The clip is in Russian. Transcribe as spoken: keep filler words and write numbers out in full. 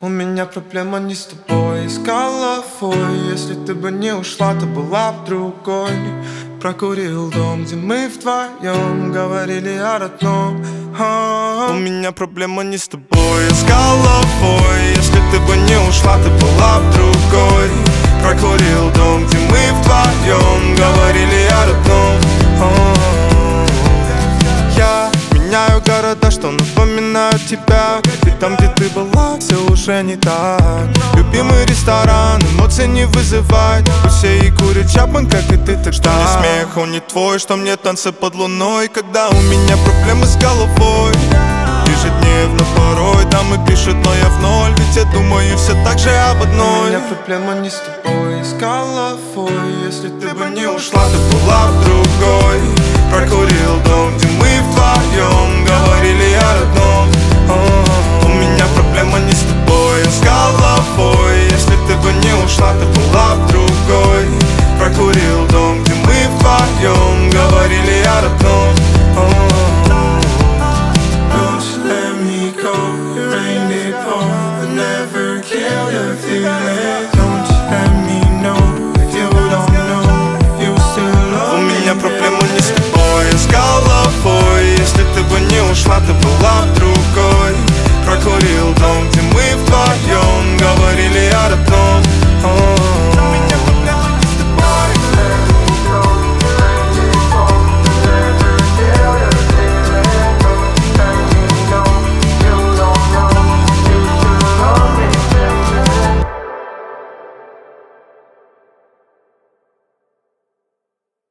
У меня проблема не с тобой, с головой. Если ты бы не ушла, то была б другой. Прокурил дом, где мы вдвоем говорили о родном. А-а-а. У меня проблема не с тобой, а с головой. Если ты бы не ушла, то была б другой. Прокурил дом, где мы вдвоем говорили о родном. А-а-а. Я меняю города, что напоминают тебя. Ведь там, где ты была, все уже не так. Любимый ресторан эмоций не вызывает. Пусть все и курят Чапман, как и ты, так что не смех, он не твой. Что мне танцы под луной, когда у меня проблемы с головой. Ежедневно порой дамы пишут, но я в ноль. Ведь я думаю все так же об одной. У меня проблема не с тобой, с головой. Если ты бы не ушла, то была б другой. Прокурил дом, где мы вдвоем говорили о родном.